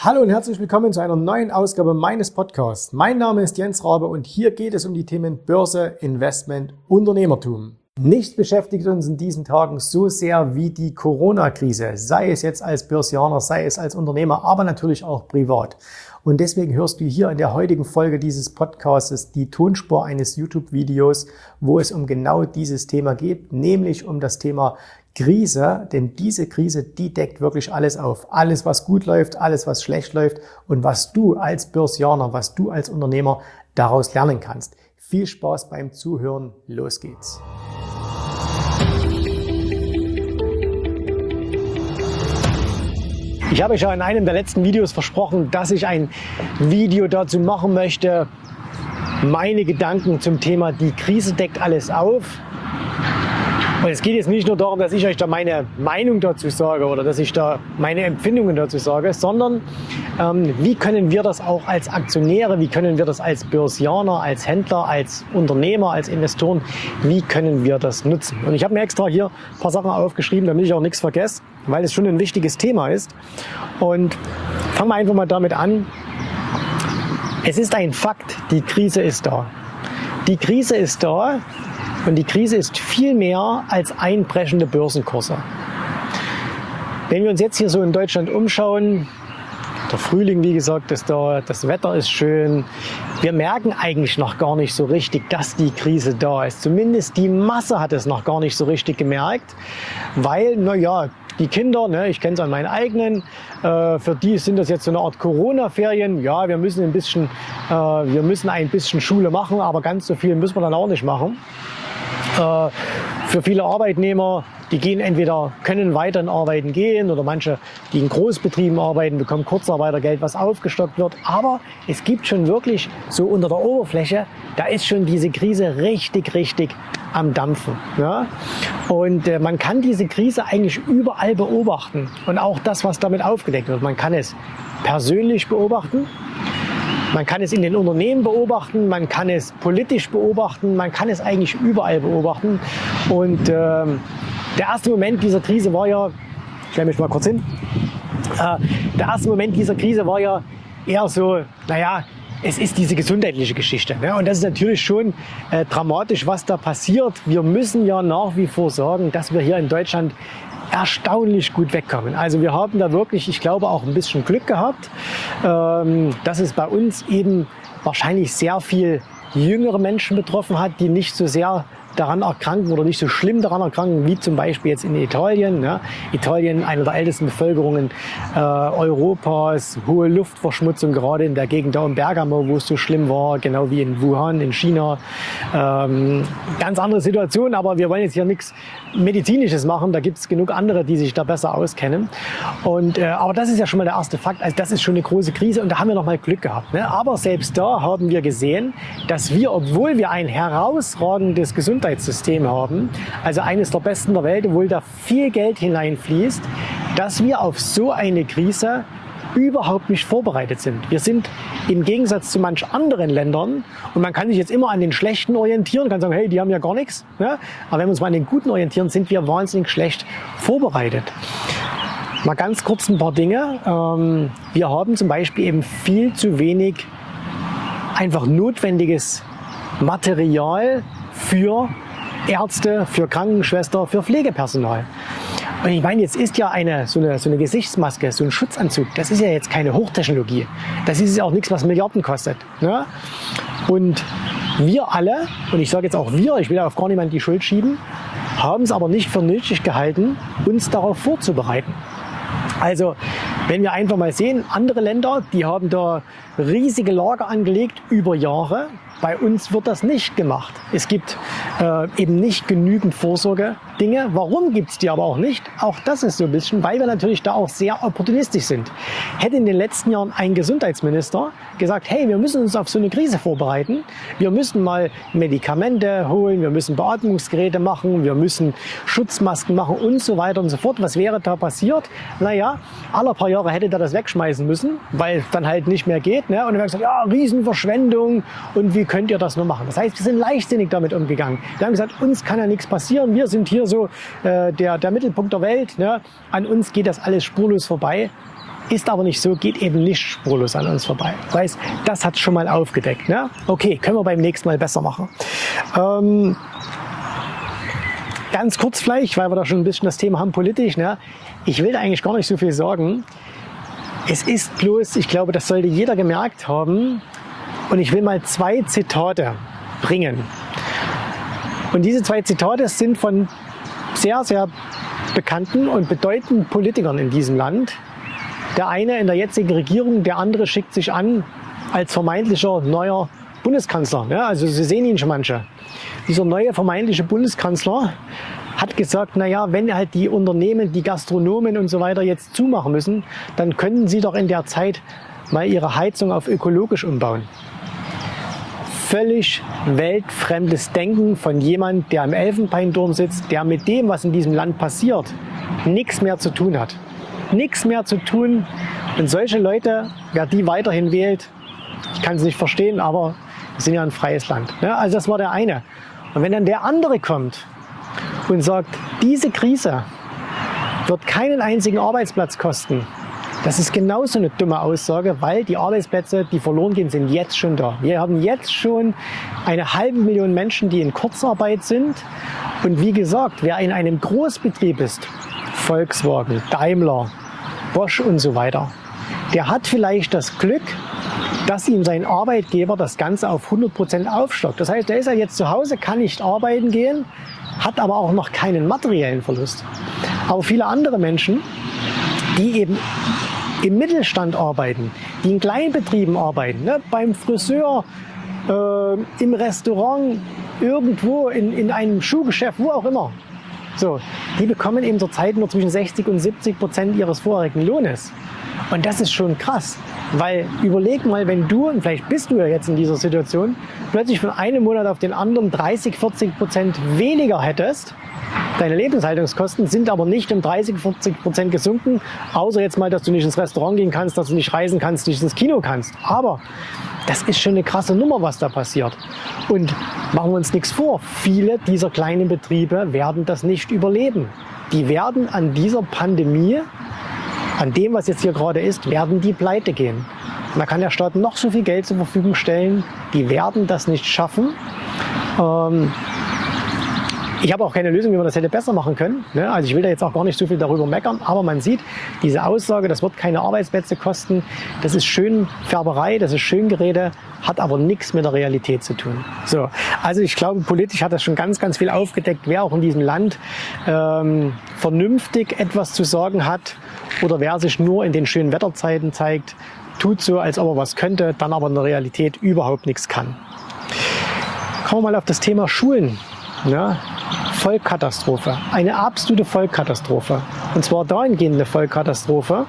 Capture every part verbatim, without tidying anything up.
Hallo und herzlich willkommen zu einer neuen Ausgabe meines Podcasts. Mein Name ist Jens Rabe und hier geht es um die Themen Börse, Investment, Unternehmertum. Nichts beschäftigt uns in diesen Tagen so sehr wie die Corona-Krise, sei es jetzt als Börsianer, sei es als Unternehmer, aber natürlich auch privat. Und deswegen hörst du hier in der heutigen Folge dieses Podcasts die Tonspur eines YouTube-Videos, wo es um genau dieses Thema geht, nämlich um das Thema Krise, denn diese Krise, die deckt wirklich alles auf. Alles, was gut läuft, alles, was schlecht läuft und was du als Börsianer, was du als Unternehmer daraus lernen kannst. Viel Spaß beim Zuhören, los geht's. Ich habe euch ja in einem der letzten Videos versprochen, dass ich ein Video dazu machen möchte, meine Gedanken zum Thema die Krise deckt alles auf. Und es geht jetzt nicht nur darum, dass ich euch da meine Meinung dazu sage oder dass ich da meine Empfindungen dazu sage, sondern ähm, wie können wir das auch als Aktionäre, wie können wir das als Börsianer, als Händler, als Unternehmer, als Investoren, wie können wir das nutzen? Und ich habe mir extra hier ein paar Sachen aufgeschrieben, damit ich auch nichts vergesse, weil es schon ein wichtiges Thema ist. Und fangen wir einfach mal damit an. Es ist ein Fakt, die Krise ist da. Die Krise ist da. Und die Krise ist viel mehr als einbrechende Börsenkurse. Wenn wir uns jetzt hier so in Deutschland umschauen, der Frühling, wie gesagt, ist da, das Wetter ist schön. Wir merken eigentlich noch gar nicht so richtig, dass die Krise da ist. Zumindest die Masse hat es noch gar nicht so richtig gemerkt, weil, naja, die Kinder, ne, ich kenne es an meinen eigenen, äh, für die sind das jetzt so eine Art Corona-Ferien. Ja, wir müssen ein bisschen, äh, wir müssen ein bisschen Schule machen, aber ganz so viel müssen wir dann auch nicht machen. Äh, für viele Arbeitnehmer, die gehen entweder, können weiter in Arbeiten gehen oder manche, die in Großbetrieben arbeiten, bekommen Kurzarbeitergeld, was aufgestockt wird. Aber es gibt schon wirklich so unter der Oberfläche, da ist schon diese Krise richtig, richtig am Dampfen. Ja? Und äh, man kann diese Krise eigentlich überall beobachten und auch das, was damit aufgedeckt wird. Man kann es persönlich beobachten. Man kann es in den Unternehmen beobachten, man kann es politisch beobachten, man kann es eigentlich überall beobachten. Und ähm, der erste Moment dieser Krise war ja, ich stelle mich mal kurz hin, äh, der erste Moment dieser Krise war ja eher so, naja, es ist diese gesundheitliche Geschichte. Ne? Und das ist natürlich schon äh, dramatisch, was da passiert. Wir müssen ja nach wie vor sagen, dass wir hier in Deutschland erstaunlich gut wegkommen. Also wir haben da wirklich, ich glaube, auch ein bisschen Glück gehabt, ähm, dass es bei uns eben wahrscheinlich sehr viel jüngere Menschen betroffen hat, die nicht so sehr daran erkranken oder nicht so schlimm daran erkranken, wie zum Beispiel jetzt in Italien. Ne? Italien, eine der ältesten Bevölkerungen äh, Europas, hohe Luftverschmutzung, gerade in der Gegend da um Bergamo, wo es so schlimm war, genau wie in Wuhan, in China. Ähm, ganz andere Situation, aber wir wollen jetzt hier nichts Medizinisches machen, da gibt es genug andere, die sich da besser auskennen. Und, äh, aber das ist ja schon mal der erste Fakt, also das ist schon eine große Krise und da haben wir noch mal Glück gehabt. Ne? Aber selbst da haben wir gesehen, dass wir, obwohl wir ein herausragendes Gesundheitssystem Gesundheitssystem haben, also eines der besten der Welt, obwohl da viel Geld hineinfließt, dass wir auf so eine Krise überhaupt nicht vorbereitet sind. Wir sind im Gegensatz zu manch anderen Ländern, und man kann sich jetzt immer an den Schlechten orientieren, kann sagen, hey, die haben ja gar nichts. Ne? Aber wenn wir uns mal an den Guten orientieren, sind wir wahnsinnig schlecht vorbereitet. Mal ganz kurz ein paar Dinge. Ähm, wir haben zum Beispiel eben viel zu wenig einfach notwendiges Material für Ärzte, für Krankenschwester, für Pflegepersonal. Und ich meine, jetzt ist ja eine so, eine so eine Gesichtsmaske, so ein Schutzanzug, das ist ja jetzt keine Hochtechnologie. Das ist ja auch nichts, was Milliarden kostet. Ne? Und wir alle, und ich sage jetzt auch wir, ich will auf gar niemanden die Schuld schieben, haben es aber nicht für nötig gehalten, uns darauf vorzubereiten. Also, wenn wir einfach mal sehen, andere Länder, die haben da riesige Lager angelegt über Jahre. Bei uns wird das nicht gemacht. Es gibt äh, eben nicht genügend Vorsorgedinge. Warum gibt es die aber auch nicht? Auch das ist so ein bisschen, weil wir natürlich da auch sehr opportunistisch sind. Hätte in den letzten Jahren ein Gesundheitsminister gesagt, hey, wir müssen uns auf so eine Krise vorbereiten. Wir müssen mal Medikamente holen, wir müssen Beatmungsgeräte machen, wir müssen Schutzmasken machen und so weiter und so fort. Was wäre da passiert? Naja, alle paar Jahre hätte er das wegschmeißen müssen, weil es dann halt nicht mehr geht. Ne? Und dann haben wir gesagt, ja, Riesenverschwendung und wie könnt ihr das nur machen? Das heißt, wir sind leichtsinnig damit umgegangen. Wir haben gesagt, uns kann ja nichts passieren. Wir sind hier so äh, der, der Mittelpunkt der Welt. Ne? An uns geht das alles spurlos vorbei. Ist aber nicht so, geht eben nicht spurlos an uns vorbei. Das heißt, das hat schon mal aufgedeckt. Ne? Okay, können wir beim nächsten Mal besser machen. Ähm, ganz kurz vielleicht, weil wir da schon ein bisschen das Thema haben, politisch. Ne? Ich will da eigentlich gar nicht so viel sagen. Es ist bloß, ich glaube, das sollte jeder gemerkt haben. Und ich will mal zwei Zitate bringen. Und diese zwei Zitate sind von sehr, sehr bekannten und bedeutenden Politikern in diesem Land. Der eine in der jetzigen Regierung, der andere schickt sich an als vermeintlicher neuer Bundeskanzler. Ja, also Sie sehen ihn schon manche. Dieser neue vermeintliche Bundeskanzler hat gesagt, naja, wenn halt die Unternehmen, die Gastronomen und so weiter jetzt zumachen müssen, dann können sie doch in der Zeit mal ihre Heizung auf ökologisch umbauen. Völlig weltfremdes Denken von jemand, der im Elfenbeinturm sitzt, der mit dem, was in diesem Land passiert, nichts mehr zu tun hat. Nichts mehr zu tun. Und solche Leute, wer die weiterhin wählt, ich kann es nicht verstehen, aber wir sind ja ein freies Land. Ja, also das war der eine. Und wenn dann der andere kommt und sagt, diese Krise wird keinen einzigen Arbeitsplatz kosten, das ist genauso eine dumme Aussage, weil die Arbeitsplätze, die verloren gehen, sind jetzt schon da. Wir haben jetzt schon eine halbe Million Menschen, die in Kurzarbeit sind. Und wie gesagt, wer in einem Großbetrieb ist, Volkswagen, Daimler, Bosch und so weiter, der hat vielleicht das Glück, dass ihm sein Arbeitgeber das Ganze auf hundert Prozent aufstockt. Das heißt, er ist ja jetzt zu Hause, kann nicht arbeiten gehen, hat aber auch noch keinen materiellen Verlust. Aber viele andere Menschen, die eben im Mittelstand arbeiten, die in Kleinbetrieben arbeiten, ne, beim Friseur, äh, im Restaurant, irgendwo in, in einem Schuhgeschäft, wo auch immer. So, die bekommen eben zurzeit nur zwischen sechzig und siebzig Prozent ihres vorherigen Lohnes. Und das ist schon krass, weil überleg mal, wenn du, und vielleicht bist du ja jetzt in dieser Situation, plötzlich von einem Monat auf den anderen dreißig, vierzig Prozent weniger hättest. Deine Lebenshaltungskosten sind aber nicht um dreißig, vierzig Prozent gesunken, außer jetzt mal, dass du nicht ins Restaurant gehen kannst, dass du nicht reisen kannst, nicht ins Kino kannst. Aber das ist schon eine krasse Nummer, was da passiert. Und machen wir uns nichts vor, viele dieser kleinen Betriebe werden das nicht überleben. Die werden an dieser Pandemie, an dem, was jetzt hier gerade ist, werden die pleite gehen. Und da kann der Staat noch so viel Geld zur Verfügung stellen, die werden das nicht schaffen. Ähm, Ich habe auch keine Lösung, wie man das hätte besser machen können. Also ich will da jetzt auch gar nicht so viel darüber meckern, aber man sieht, diese Aussage, das wird keine Arbeitsplätze kosten, das ist schön Färberei, das ist Schöngerede, hat aber nichts mit der Realität zu tun. So, also ich glaube, politisch hat das schon ganz, ganz viel aufgedeckt, wer auch in diesem Land ähm, vernünftig etwas zu sagen hat oder wer sich nur in den schönen Wetterzeiten zeigt, tut so, als ob er was könnte, dann aber in der Realität überhaupt nichts kann. Kommen wir mal auf das Thema Schulen. Ja, Vollkatastrophe, eine absolute Vollkatastrophe. Und zwar dahingehend eine Vollkatastrophe.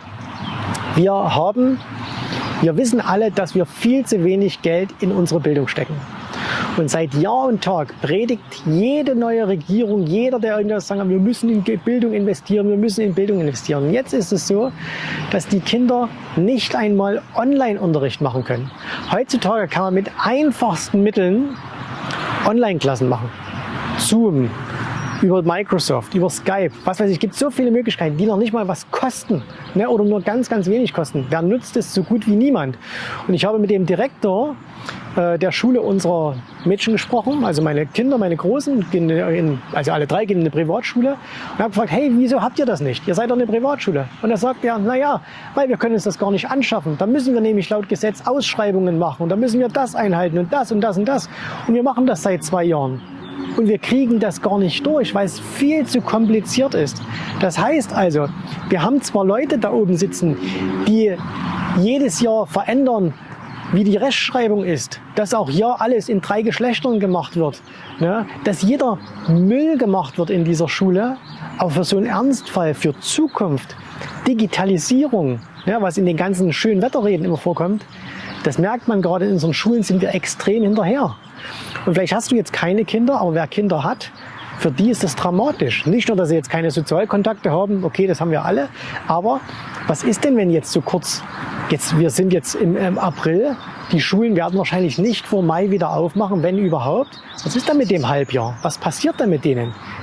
Wir haben, wir wissen alle, dass wir viel zu wenig Geld in unsere Bildung stecken. Und seit Jahr und Tag predigt jede neue Regierung, jeder, der irgendwas sagt, wir müssen in Bildung investieren, wir müssen in Bildung investieren. Und jetzt ist es so, dass die Kinder nicht einmal Online-Unterricht machen können. Heutzutage kann man mit einfachsten Mitteln Online-Klassen machen. Zoom, über Microsoft, über Skype, was weiß ich, gibt so viele Möglichkeiten, die noch nicht mal was kosten, ne, oder nur ganz, ganz wenig kosten. Wer nutzt es so gut wie niemand? Und ich habe mit dem Direktor äh, der Schule unserer Mädchen gesprochen, also meine Kinder, meine Großen, gehen in, also alle drei gehen in eine Privatschule, und habe gefragt, hey, wieso habt ihr das nicht? Ihr seid doch eine Privatschule. Und er sagt, ja, naja, weil wir können uns das gar nicht anschaffen. Da müssen wir nämlich laut Gesetz Ausschreibungen machen und da müssen wir das einhalten und das und das und das. Und wir machen das seit zwei Jahren. Und wir kriegen das gar nicht durch, weil es viel zu kompliziert ist. Das heißt also, wir haben zwar Leute da oben sitzen, die jedes Jahr verändern, wie die Rechtschreibung ist, dass auch hier alles in drei Geschlechtern gemacht wird, ne? Dass jeder Müll gemacht wird in dieser Schule, aber für so einen Ernstfall, für Zukunft, Digitalisierung, ne? Was in den ganzen schönen Wetterreden immer vorkommt, das merkt man gerade in unseren Schulen, sind wir extrem hinterher. Und vielleicht hast du jetzt keine Kinder, aber wer Kinder hat, für die ist das dramatisch. Nicht nur, dass sie jetzt keine Sozialkontakte haben, okay, das haben wir alle, aber was ist denn, wenn jetzt so kurz, jetzt, wir sind jetzt im, im April, die Schulen werden wahrscheinlich nicht vor Mai wieder aufmachen, wenn überhaupt. Was ist dann mit dem Halbjahr? Was passiert dann mit denen?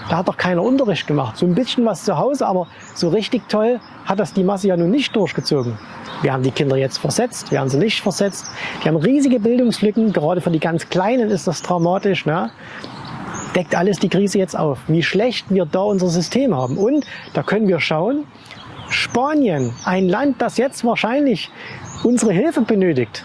Da hat doch keiner Unterricht gemacht. So ein bisschen was zu Hause, aber so richtig toll hat das die Masse ja nun nicht durchgezogen. Wir haben die Kinder jetzt versetzt, wir haben sie nicht versetzt. Die haben riesige Bildungslücken, gerade für die ganz Kleinen ist das dramatisch. Ne? Deckt alles die Krise jetzt auf, wie schlecht wir da unser System haben. Und da können wir schauen, Spanien, ein Land, das jetzt wahrscheinlich unsere Hilfe benötigt,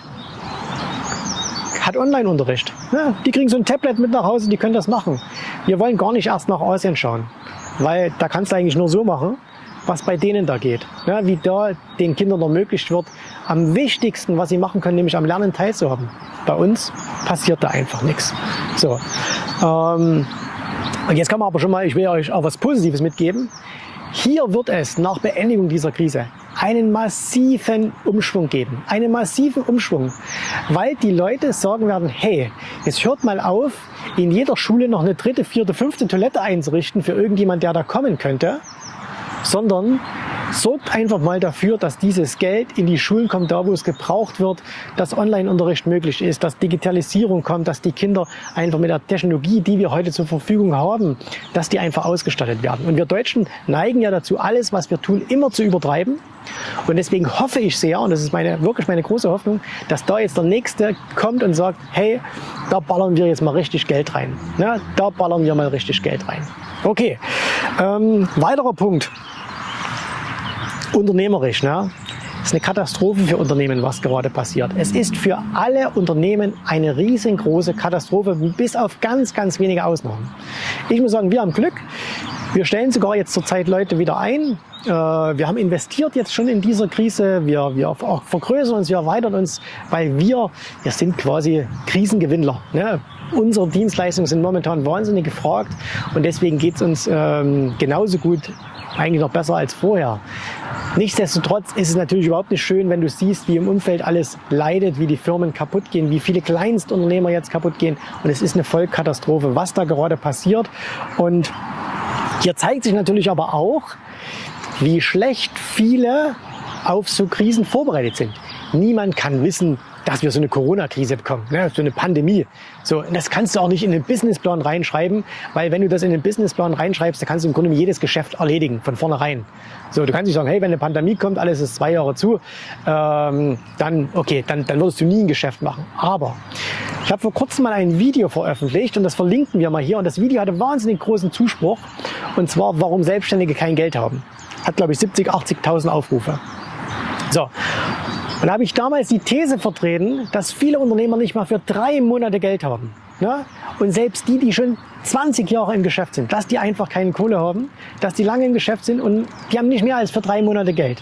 hat Online-Unterricht. Ja, die kriegen so ein Tablet mit nach Hause, die können das machen. Wir wollen gar nicht erst nach Asien schauen, weil da kannst du eigentlich nur so machen, was bei denen da geht. Ja, wie da den Kindern ermöglicht wird, am wichtigsten, was sie machen können, nämlich am Lernen teilzuhaben. Bei uns passiert da einfach nichts. So, ähm, und jetzt kann man aber schon mal, ich will euch auch was Positives mitgeben. Hier wird es nach Beendigung dieser Krise einen massiven Umschwung geben. Einen massiven Umschwung, weil die Leute sagen werden, hey, jetzt hört mal auf, in jeder Schule noch eine dritte, vierte, fünfte Toilette einzurichten für irgendjemand, der da kommen könnte, sondern sorgt einfach mal dafür, dass dieses Geld in die Schulen kommt, da wo es gebraucht wird, dass Online-Unterricht möglich ist, dass Digitalisierung kommt, dass die Kinder einfach mit der Technologie, die wir heute zur Verfügung haben, dass die einfach ausgestattet werden. Und wir Deutschen neigen ja dazu, alles, was wir tun, immer zu übertreiben. Und deswegen hoffe ich sehr, und das ist meine, wirklich meine große Hoffnung, dass da jetzt der Nächste kommt und sagt, hey, da ballern wir jetzt mal richtig Geld rein. Ja, da ballern wir mal richtig Geld rein. Okay, ähm, weiterer Punkt. Unternehmerisch, ne? Es ist eine Katastrophe für Unternehmen, was gerade passiert. Es ist für alle Unternehmen eine riesengroße Katastrophe, bis auf ganz, ganz wenige Ausnahmen. Ich muss sagen, wir haben Glück. Wir stellen sogar jetzt zurzeit Leute wieder ein. Wir haben investiert jetzt schon in dieser Krise. Wir, wir auch vergrößern uns, wir erweitern uns, weil wir, wir sind quasi Krisengewinner. Ne? Unsere Dienstleistungen sind momentan wahnsinnig gefragt und deswegen geht es uns ähm, genauso gut, eigentlich noch besser als vorher. Nichtsdestotrotz ist es natürlich überhaupt nicht schön, wenn du siehst, wie im Umfeld alles leidet, wie die Firmen kaputt gehen, wie viele Kleinstunternehmer jetzt kaputt gehen. Und es ist eine Vollkatastrophe, was da gerade passiert. Und hier zeigt sich natürlich aber auch, wie schlecht viele auf so Krisen vorbereitet sind. Niemand kann wissen, dass wir so eine Corona-Krise bekommen, ne? So eine Pandemie. So, und das kannst du auch nicht in den Businessplan reinschreiben, weil wenn du das in den Businessplan reinschreibst, dann kannst du im Grunde jedes Geschäft erledigen, von vornherein. So, du kannst nicht sagen, hey, wenn eine Pandemie kommt, alles ist zwei Jahre zu, ähm, dann, okay, dann, dann würdest du nie ein Geschäft machen. Aber ich habe vor kurzem mal ein Video veröffentlicht und das verlinken wir mal hier. Und das Video hatte wahnsinnig großen Zuspruch. Und zwar, warum Selbstständige kein Geld haben. Hat, glaube ich, siebzig, achtzigtausend Aufrufe. So. Und da habe ich damals die These vertreten, dass viele Unternehmer nicht mal für drei Monate Geld haben. Ja? Und selbst die, die schon zwanzig Jahre im Geschäft sind, dass die einfach keine Kohle haben, dass die lange im Geschäft sind und die haben nicht mehr als für drei Monate Geld.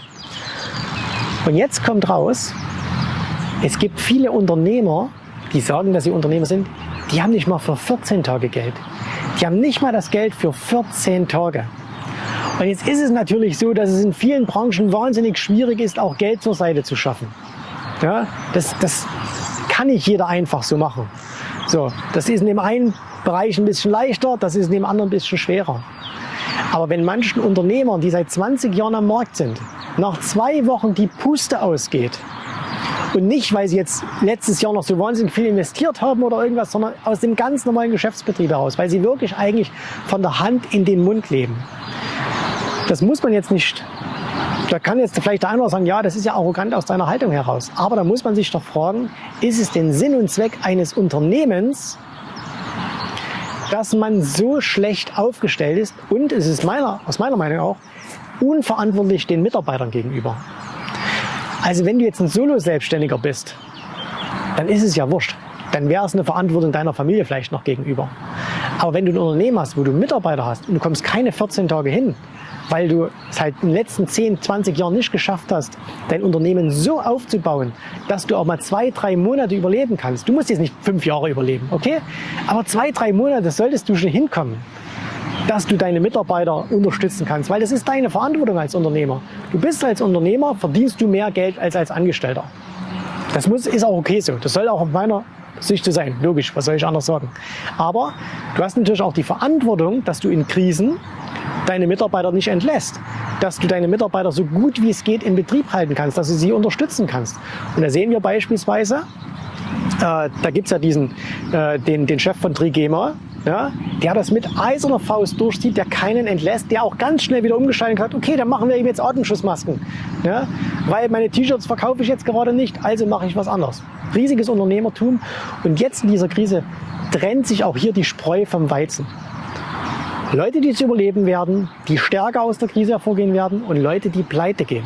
Und jetzt kommt raus, es gibt viele Unternehmer, die sagen, dass sie Unternehmer sind, die haben nicht mal für vierzehn Tage Geld. Die haben nicht mal das Geld für vierzehn Tage. Und jetzt ist es natürlich so, dass es in vielen Branchen wahnsinnig schwierig ist, auch Geld zur Seite zu schaffen. Ja, das, das kann nicht jeder einfach so machen. So, das ist in dem einen Bereich ein bisschen leichter, das ist in dem anderen ein bisschen schwerer. Aber wenn manchen Unternehmern, die seit zwanzig Jahren am Markt sind, nach zwei Wochen die Puste ausgeht, und nicht, weil sie jetzt letztes Jahr noch so wahnsinnig viel investiert haben oder irgendwas, sondern aus dem ganz normalen Geschäftsbetrieb heraus, weil sie wirklich eigentlich von der Hand in den Mund leben. Das muss man jetzt nicht, da kann jetzt vielleicht der eine oder sagen, ja, das ist ja arrogant aus deiner Haltung heraus. Aber da muss man sich doch fragen, ist es denn Sinn und Zweck eines Unternehmens, dass man so schlecht aufgestellt ist und es ist meiner, aus meiner Meinung auch unverantwortlich den Mitarbeitern gegenüber. Also wenn du jetzt ein Solo-Selbstständiger bist, dann ist es ja wurscht. Dann wäre es eine Verantwortung deiner Familie vielleicht noch gegenüber. Aber wenn du ein Unternehmen hast, wo du Mitarbeiter hast und du kommst keine vierzehn Tage hin, weil du es halt in den letzten zehn, zwanzig Jahren nicht geschafft hast, dein Unternehmen so aufzubauen, dass du auch mal zwei, drei Monate überleben kannst. Du musst jetzt nicht fünf Jahre überleben, okay? Aber zwei, drei Monate solltest du schon hinkommen, dass du deine Mitarbeiter unterstützen kannst, weil das ist deine Verantwortung als Unternehmer. Du bist als Unternehmer, verdienst du mehr Geld als als Angestellter. Das muss, ist auch okay so. Das soll auch auf meiner Sicht so sein. Logisch, was soll ich anders sagen? Aber du hast natürlich auch die Verantwortung, dass du in Krisen deine Mitarbeiter nicht entlässt, dass du deine Mitarbeiter so gut wie es geht in Betrieb halten kannst, dass du sie unterstützen kannst. Und da sehen wir beispielsweise, äh, da gibt es ja diesen, äh, den, den Chef von Trigema, ja, der das mit eiserner Faust durchzieht, der keinen entlässt, der auch ganz schnell wieder umgeschaltet hat, okay, dann machen wir eben jetzt Atemschutzmasken, ja, weil meine T-Shirts verkaufe ich jetzt gerade nicht, also mache ich was anderes. Riesiges Unternehmertum und jetzt in dieser Krise trennt sich auch hier die Spreu vom Weizen. Leute, die es überleben werden, die stärker aus der Krise hervorgehen werden und Leute, die pleite gehen.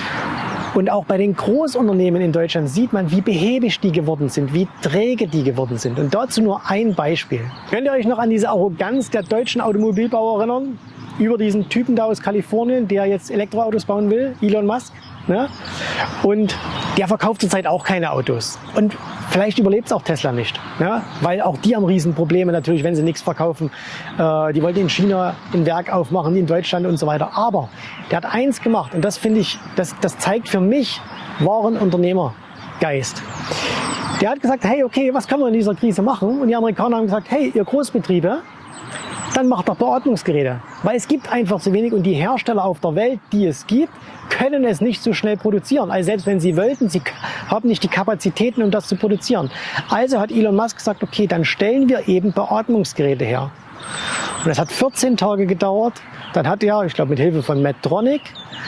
Und auch bei den Großunternehmen in Deutschland sieht man, wie behäbig die geworden sind, wie träge die geworden sind. Und dazu nur ein Beispiel. Könnt ihr euch noch an diese Arroganz der deutschen Automobilbauer erinnern? Über diesen Typen da aus Kalifornien, der jetzt Elektroautos bauen will, Elon Musk. Ne? Und der verkauft zurzeit auch keine Autos. Und vielleicht überlebt es auch Tesla nicht. Ne? Weil auch die haben Riesenprobleme natürlich, wenn sie nichts verkaufen. Äh, die wollten in China ein Werk aufmachen, in Deutschland und so weiter. Aber der hat eins gemacht und das finde ich, das, das zeigt für mich wahren Unternehmergeist. Der hat gesagt, hey, okay, was können wir in dieser Krise machen? Und die Amerikaner haben gesagt, hey, ihr Großbetriebe, dann macht doch Beatmungsgeräte. Weil es gibt einfach zu wenig und die Hersteller auf der Welt, die es gibt, können es nicht so schnell produzieren. Also selbst wenn sie wollten, sie haben nicht die Kapazitäten, um das zu produzieren. Also hat Elon Musk gesagt, okay, dann stellen wir eben Beatmungsgeräte her. Und das hat vierzehn Tage gedauert. Dann hat er, ich glaube mit Hilfe von Medtronic,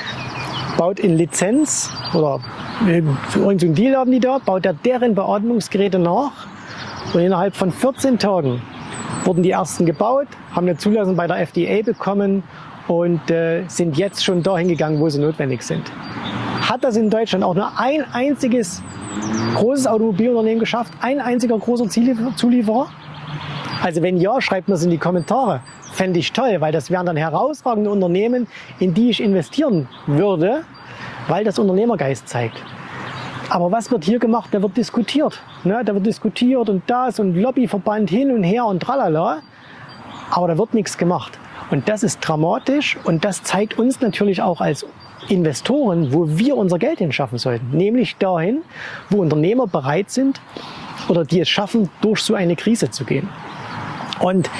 baut in Lizenz oder irgendein Deal haben die dort, baut er deren Beatmungsgeräte nach. Und innerhalb von vierzehn Tagen wurden die ersten gebaut, haben eine Zulassung bei der F D A bekommen und äh, sind jetzt schon dahin gegangen, wo sie notwendig sind. Hat das in Deutschland auch nur ein einziges großes Automobilunternehmen geschafft? Ein einziger großer Zulieferer? Also wenn ja, schreibt mir es in die Kommentare. Fände ich toll, weil das wären dann herausragende Unternehmen, in die ich investieren würde, weil das Unternehmergeist zeigt. Aber was wird hier gemacht? Da wird diskutiert. Ne? Da wird diskutiert und das und Lobbyverband hin und her und tralala. Aber da wird nichts gemacht. Und das ist dramatisch und das zeigt uns natürlich auch als Investoren, wo wir unser Geld hinschaffen sollten. Nämlich dahin, wo Unternehmer bereit sind oder die es schaffen, durch so eine Krise zu gehen. Und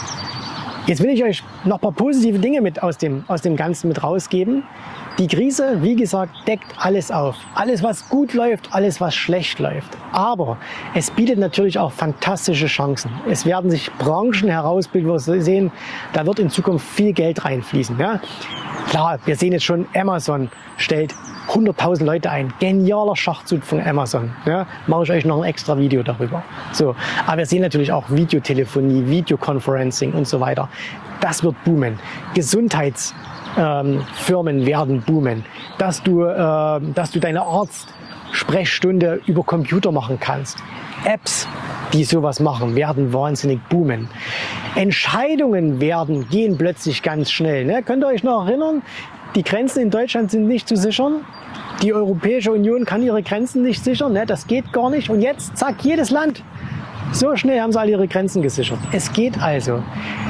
jetzt will ich euch noch ein paar positive Dinge mit aus dem, aus dem Ganzen mit rausgeben. Die Krise, wie gesagt, deckt alles auf. Alles, was gut läuft, alles, was schlecht läuft. Aber es bietet natürlich auch fantastische Chancen. Es werden sich Branchen herausbilden, wo wir sehen, da wird in Zukunft viel Geld reinfließen. Ja? Klar, wir sehen jetzt schon, Amazon stellt hunderttausend Leute ein. Genialer Schachzug von Amazon. Ja? Mache ich euch noch ein extra Video darüber. So. Aber wir sehen natürlich auch Videotelefonie, Videoconferencing und so weiter. Das wird boomen. Gesundheits Ähm, Firmen werden boomen, dass du, äh, dass du deine Arztsprechstunde über Computer machen kannst. Apps, die sowas machen, werden wahnsinnig boomen. Entscheidungen werden, gehen plötzlich ganz schnell. Ne? Könnt ihr euch noch erinnern, die Grenzen in Deutschland sind nicht zu sichern. Die Europäische Union kann ihre Grenzen nicht sichern. Ne? Das geht gar nicht. Und jetzt, zack, jedes Land. So schnell haben sie alle ihre Grenzen gesichert. Es geht also.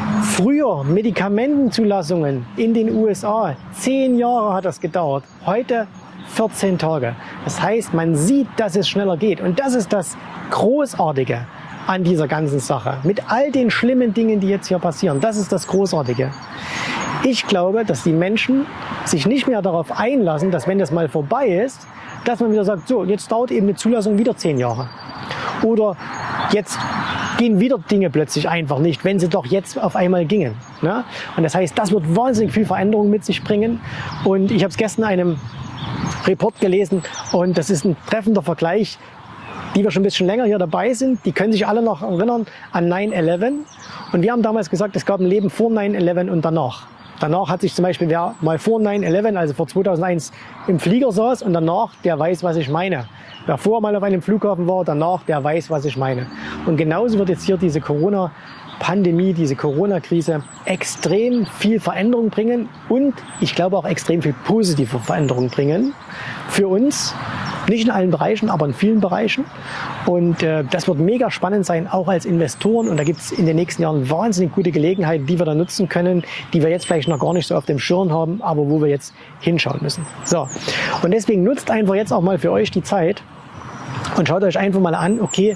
Früher Medikamentenzulassungen in den U S A, zehn Jahre hat das gedauert. Heute vierzehn Tage. Das heißt, man sieht, dass es schneller geht. Und das ist das Großartige an dieser ganzen Sache. Mit all den schlimmen Dingen, die jetzt hier passieren. Das ist das Großartige. Ich glaube, dass die Menschen sich nicht mehr darauf einlassen, dass wenn das mal vorbei ist, dass man wieder sagt, so, jetzt dauert eben eine Zulassung wieder zehn Jahre. Oder jetzt gehen wieder Dinge plötzlich einfach nicht, wenn sie doch jetzt auf einmal gingen. Ne? Und das heißt, das wird wahnsinnig viel Veränderung mit sich bringen. Und ich habe es gestern in einem Report gelesen und das ist ein treffender Vergleich, die wir schon ein bisschen länger hier dabei sind. Die können sich alle noch erinnern an nine eleven. Und wir haben damals gesagt, es gab ein Leben vor nine eleven und danach. Danach hat sich zum Beispiel, wer mal vor nine eleven, also vor zweitausendeins, im Flieger saß und danach, der weiß, was ich meine. Wer vorher mal auf einem Flughafen war, danach, der weiß, was ich meine. Und genauso wird jetzt hier diese Corona-Pandemie, diese Corona-Krise extrem viel Veränderung bringen und ich glaube auch extrem viel positive Veränderung bringen für uns. Nicht in allen Bereichen, aber in vielen Bereichen. Und äh, das wird mega spannend sein, auch als Investoren. Und da gibt es in den nächsten Jahren wahnsinnig gute Gelegenheiten, die wir da nutzen können, die wir jetzt vielleicht noch gar nicht so auf dem Schirm haben, aber wo wir jetzt hinschauen müssen. So. Und deswegen nutzt einfach jetzt auch mal für euch die Zeit und schaut euch einfach mal an, okay,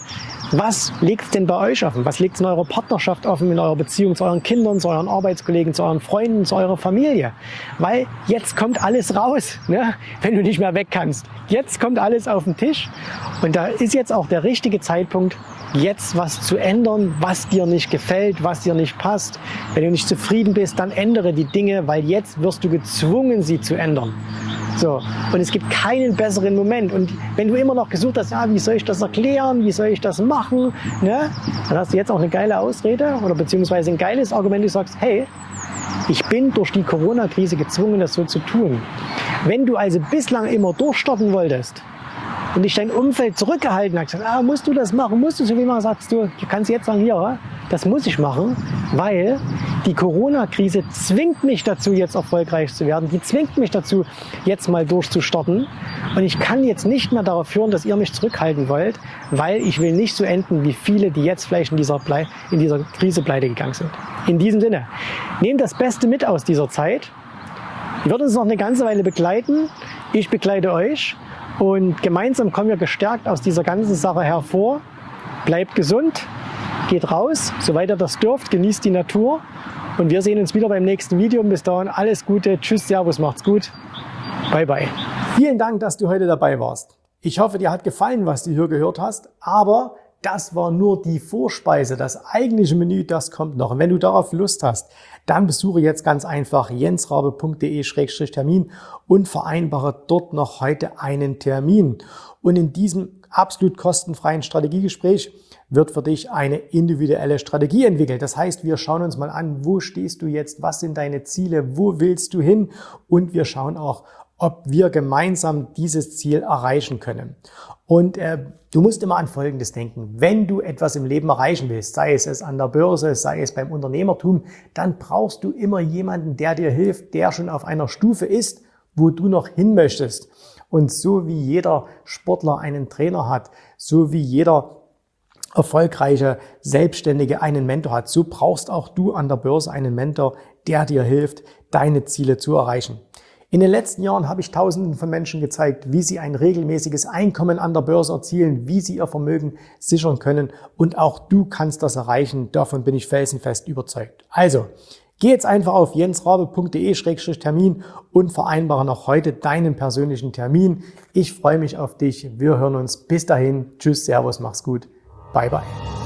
Was liegt denn bei euch offen? Was liegt in eurer Partnerschaft offen, in eurer Beziehung zu euren Kindern, zu euren Arbeitskollegen, zu euren Freunden, zu eurer Familie? Weil jetzt kommt alles raus, ne? Wenn du nicht mehr weg kannst. Jetzt kommt alles auf den Tisch und da ist jetzt auch der richtige Zeitpunkt, jetzt was zu ändern, was dir nicht gefällt, was dir nicht passt. Wenn du nicht zufrieden bist, dann ändere die Dinge, weil jetzt wirst du gezwungen, sie zu ändern. So. Und es gibt keinen besseren Moment. Und wenn du immer noch gesucht hast, ja, wie soll ich das erklären, wie soll ich das machen, ne? Dann hast du jetzt auch eine geile Ausrede oder beziehungsweise ein geiles Argument, du sagst, hey, ich bin durch die Corona-Krise gezwungen, das so zu tun. Wenn du also bislang immer durchstarten wolltest, und dich dein Umfeld zurückgehalten hat, gesagt, ah, musst du das machen, musst du so wie man sagst, du, du kannst jetzt sagen, ja, das muss ich machen, weil die Corona-Krise zwingt mich dazu, jetzt erfolgreich zu werden. Die zwingt mich dazu, jetzt mal durchzustarten. Und ich kann jetzt nicht mehr darauf hören, dass ihr mich zurückhalten wollt, weil ich will nicht so enden wie viele, die jetzt vielleicht in dieser, Ble in dieser Krise pleite gegangen sind. In diesem Sinne, nehmt das Beste mit aus dieser Zeit. Ihr werdet uns noch eine ganze Weile begleiten. Ich begleite euch. Und gemeinsam kommen wir gestärkt aus dieser ganzen Sache hervor. Bleibt gesund, geht raus, soweit ihr das dürft, genießt die Natur. Und wir sehen uns wieder beim nächsten Video. Bis dahin alles Gute, tschüss, servus, macht's gut, bye bye. Vielen Dank, dass du heute dabei warst. Ich hoffe, dir hat gefallen, was du hier gehört hast, aber das war nur die Vorspeise. Das eigentliche Menü, das kommt noch. Und wenn du darauf Lust hast, dann besuche jetzt ganz einfach jensrabe punkt de Schrägstrich Termin und vereinbare dort noch heute einen Termin. Und in diesem absolut kostenfreien Strategiegespräch wird für dich eine individuelle Strategie entwickelt. Das heißt, wir schauen uns mal an, wo stehst du jetzt, was sind deine Ziele, wo willst du hin, und wir schauen auch, ob wir gemeinsam dieses Ziel erreichen können. Und äh, du musst immer an Folgendes denken. Wenn du etwas im Leben erreichen willst, sei es, es an der Börse, sei es beim Unternehmertum, dann brauchst du immer jemanden, der dir hilft, der schon auf einer Stufe ist, wo du noch hin möchtest. Und so wie jeder Sportler einen Trainer hat, so wie jeder erfolgreiche Selbstständige einen Mentor hat, so brauchst auch du an der Börse einen Mentor, der dir hilft, deine Ziele zu erreichen. In den letzten Jahren habe ich Tausenden von Menschen gezeigt, wie sie ein regelmäßiges Einkommen an der Börse erzielen, wie sie ihr Vermögen sichern können, und auch du kannst das erreichen. Davon bin ich felsenfest überzeugt. Also, geh jetzt einfach auf jensrabe punkt de Schrägstrich Termin und vereinbare noch heute deinen persönlichen Termin. Ich freue mich auf dich. Wir hören uns. Bis dahin. Tschüss, servus, mach's gut. Bye, bye.